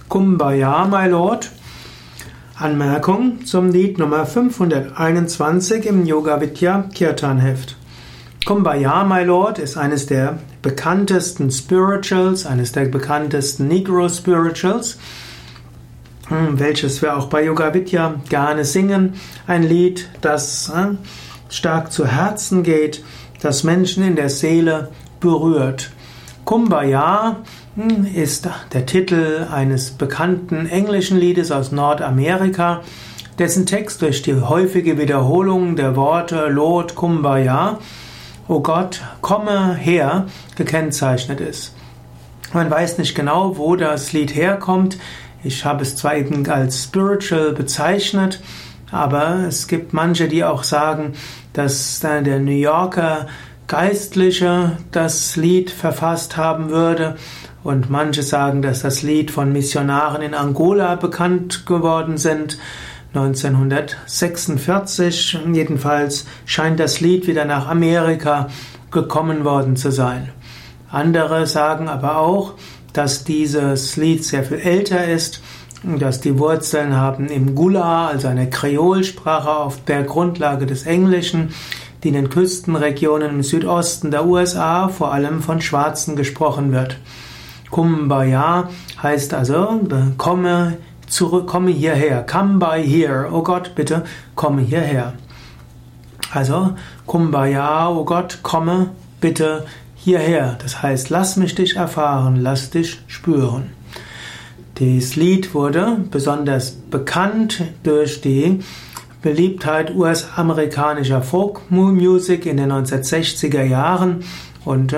Kumbaya, my Lord. Anmerkung zum Lied Nummer 521 im Yoga Vidya Kirtan Heft. Kumbaya, my Lord ist eines der bekanntesten Spirituals, eines der bekanntesten Negro Spirituals, welches wir auch bei Yoga Vidya gerne singen. Ein Lied, das stark zu Herzen geht, das Menschen in der Seele berührt. Kumbaya ist der Titel eines bekannten englischen Liedes aus Nordamerika, dessen Text durch die häufige Wiederholung der Worte Lord Kumbaya, O Gott, komme her, gekennzeichnet ist. Man weiß nicht genau, wo das Lied herkommt. Ich habe es zwar eben als spiritual bezeichnet, aber es gibt manche, die auch sagen, dass der New Yorker Geistliche das Lied verfasst haben würde, und manche sagen, dass das Lied von Missionaren in Angola bekannt geworden sind. 1946 jedenfalls scheint das Lied wieder nach Amerika gekommen worden zu sein. Andere sagen aber auch, dass dieses Lied sehr viel älter ist, dass die Wurzeln haben im Gula, also einer Kreolsprache auf der Grundlage des Englischen, die in den Küstenregionen im Südosten der USA vor allem von Schwarzen gesprochen wird. Kumbaya heißt also, komme zurück, komme hierher, come by here, oh Gott, bitte, komme hierher. Also, Kumbaya, oh Gott, komme bitte hierher. Das heißt, lass mich dich erfahren, lass dich spüren. Dieses Lied wurde besonders bekannt durch die Beliebtheit US-amerikanischer Folk-Music in den 1960er Jahren, und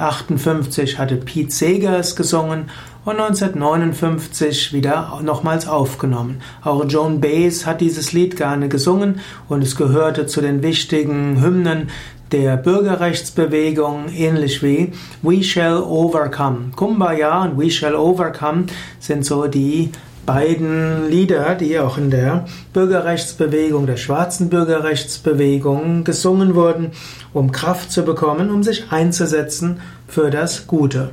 1958 hatte Pete Seeger es gesungen und 1959 wieder nochmals aufgenommen. Auch Joan Baez hat dieses Lied gerne gesungen und es gehörte zu den wichtigen Hymnen der Bürgerrechtsbewegung, ähnlich wie We Shall Overcome. Kumbaya und We Shall Overcome sind so die beiden Lieder, die auch in der Bürgerrechtsbewegung, der schwarzen Bürgerrechtsbewegung gesungen wurden, um Kraft zu bekommen, um sich einzusetzen für das Gute.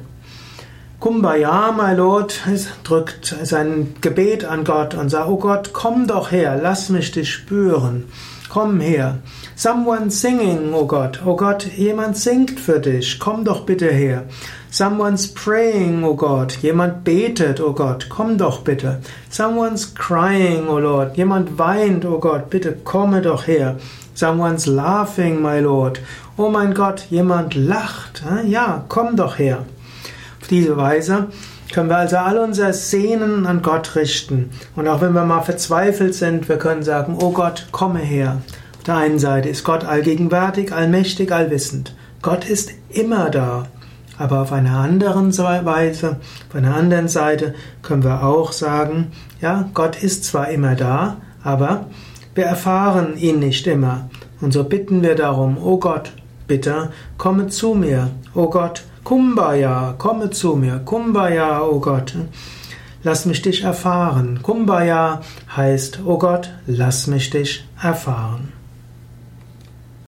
Kumbaya, my Lord, drückt sein Gebet an Gott und sagt, oh Gott, komm doch her, lass mich dich spüren. Komm her. Someone singing, oh Gott, jemand singt für dich, komm doch bitte her. Someone's praying, oh Gott, jemand betet, oh Gott, komm doch bitte. Someone's crying, oh Lord, jemand weint, oh Gott, bitte komme doch her. Someone's laughing, my Lord, oh mein Gott, jemand lacht, ja, komm doch her. Auf diese Weise können wir also all unser Sehnen an Gott richten. Und auch wenn wir mal verzweifelt sind, wir können sagen, oh Gott, komme her. Auf der einen Seite ist Gott allgegenwärtig, allmächtig, allwissend. Gott ist immer da. Aber auf einer anderen Weise, auf einer anderen Seite können wir auch sagen, ja, Gott ist zwar immer da, aber wir erfahren ihn nicht immer. Und so bitten wir darum, oh Gott, bitte komme zu mir. Oh Gott, Kumbaya, komme zu mir. Kumbaya, oh Gott, lass mich dich erfahren. Kumbaya heißt, oh Gott, lass mich dich erfahren.